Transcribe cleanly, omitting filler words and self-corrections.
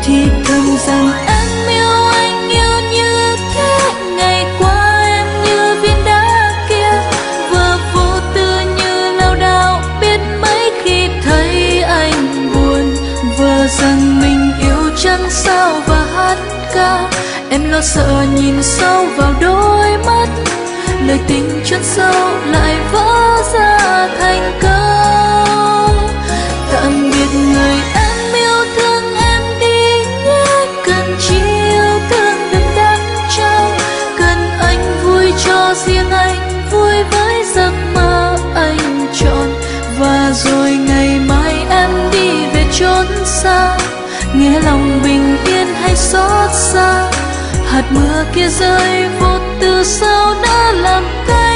thì thầm rằng em yêu anh yêu như thế. Ngày qua em như viên đá kia, vừa vô tư như lao đao, biết mấy khi thấy anh buồn. Vờ rằng mình yêu chẳng sao và hát ca, em lo sợ nhìn sâu vào đôi mắt, lời tình chân sâu lại vỡ ra thành câu. Tạm biệt người em yêu thương em đi nhé, cần chi yêu thương đừng đắn trao, cần anh vui cho riêng anh vui với giấc mơ anh chọn. Và rồi ngày mai em đi về chốn xa, nghe lòng bình yên hay xót xa, hạt mưa kia rơi vô tư sao đã làm cây